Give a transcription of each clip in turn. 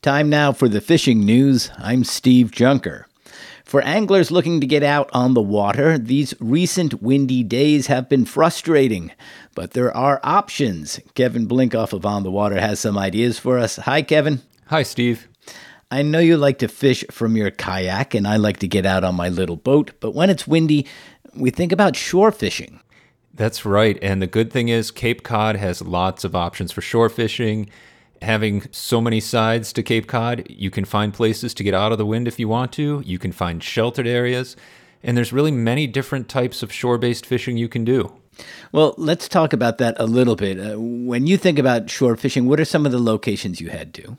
Time now for the fishing news. I'm Steve Junker. For anglers looking to get out on the water, these recent windy days have been frustrating, but there are options. Kevin Blinkoff of On the Water has some ideas for us. Hi, Kevin. Hi, Steve. I know you like to fish from your kayak, and I like to get out on my little boat, but when it's windy, we think about shore fishing. That's right. And the good thing is Cape Cod has lots of options for shore fishing. Having so many sides to Cape Cod, you can find places to get out of the wind if you want to. You can find sheltered areas. And there's really many different types of shore-based fishing you can do. Well, let's talk about that a little bit. When you think about shore fishing, what are some of the locations you head to?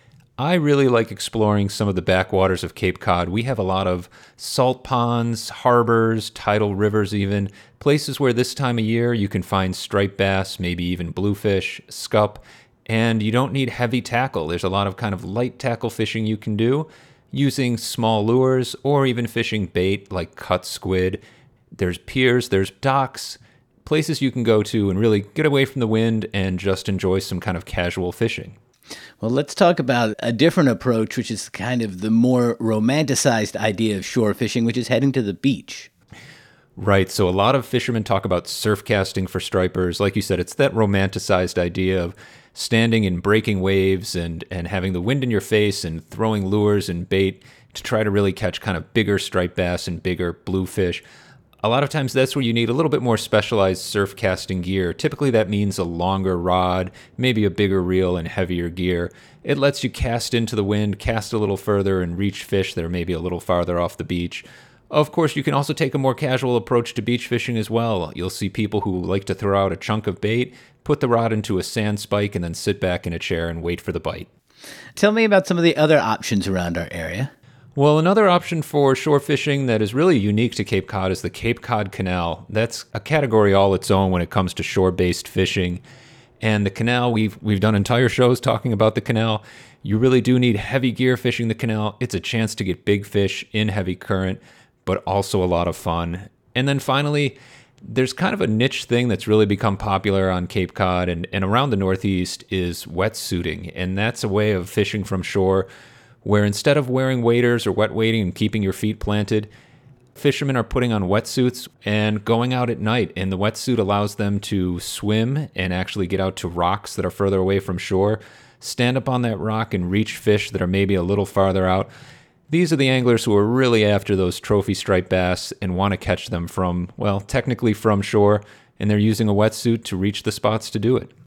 I really like exploring some of the backwaters of Cape Cod. We have a lot of salt ponds, harbors, tidal rivers even, places where this time of year you can find striped bass, maybe even bluefish, scup, and you don't need heavy tackle. There's a lot of kind of light tackle fishing you can do using small lures or even fishing bait like cut squid. There's piers, there's docks, places you can go to and really get away from the wind and just enjoy some kind of casual fishing. Well, let's talk about a different approach, which is kind of the more romanticized idea of shore fishing, which is heading to the beach. Right. So a lot of fishermen talk about surf casting for stripers. Like you said, it's that romanticized idea of standing and breaking waves and having the wind in your face and throwing lures and bait to try to really catch kind of bigger striped bass and bigger bluefish. A lot of times that's where you need a little bit more specialized surf casting gear. Typically that means a longer rod, maybe a bigger reel and heavier gear. It lets you cast into the wind, cast a little further and reach fish that are maybe a little farther off the beach. Of course, you can also take a more casual approach to beach fishing as well. You'll see people who like to throw out a chunk of bait, put the rod into a sand spike, and then sit back in a chair and wait for the bite. Tell me about some of the other options around our area. Well, another option for shore fishing that is really unique to Cape Cod is the Cape Cod Canal. That's a category all its own when it comes to shore-based fishing. And the canal, we've done entire shows talking about the canal. You really do need heavy gear fishing the canal. It's a chance to get big fish in heavy current, but also a lot of fun. And then finally, there's kind of a niche thing that's really become popular on Cape Cod and around the Northeast is wetsuiting. And that's a way of fishing from shore where instead of wearing waders or wet wading and keeping your feet planted, fishermen are putting on wetsuits and going out at night. And the wetsuit allows them to swim and actually get out to rocks that are further away from shore, stand up on that rock and reach fish that are maybe a little farther out. These are the anglers who are really after those trophy striped bass and want to catch them from, well, technically from shore, and they're using a wetsuit to reach the spots to do it.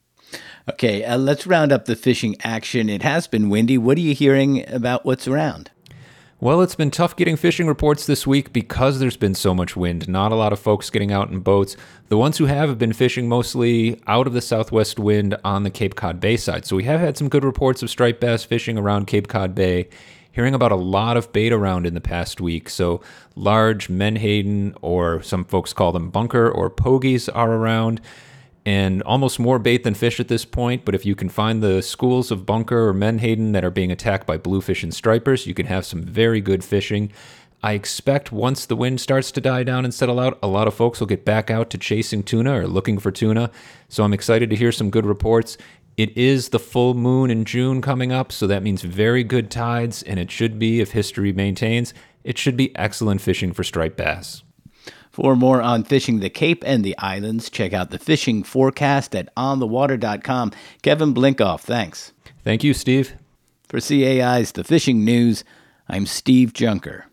Okay, let's round up the fishing action. It has been windy. What are you hearing about what's around? Well, it's been tough getting fishing reports this week because there's been so much wind. Not a lot of folks getting out in boats. The ones who have been fishing mostly out of the southwest wind on the Cape Cod Bay side. So we have had some good reports of striped bass fishing around Cape Cod Bay. Hearing about a lot of bait around in the past week. So large menhaden, or some folks call them bunker or pogies, are around. And almost more bait than fish at this point, but if you can find the schools of bunker or menhaden that are being attacked by bluefish and stripers, you can have some very good fishing. I expect once the wind starts to die down and settle out, a lot of folks will get back out to chasing tuna or looking for tuna. So I'm excited to hear some good reports. It is the full moon in June coming up, so that means very good tides, and it should be, if history maintains, it should be excellent fishing for striped bass. For more on fishing the Cape and the islands, check out the fishing forecast at onthewater.com. Kevin Blinkoff, thanks. Thank you, Steve. For CAI's The Fishing News, I'm Steve Junker.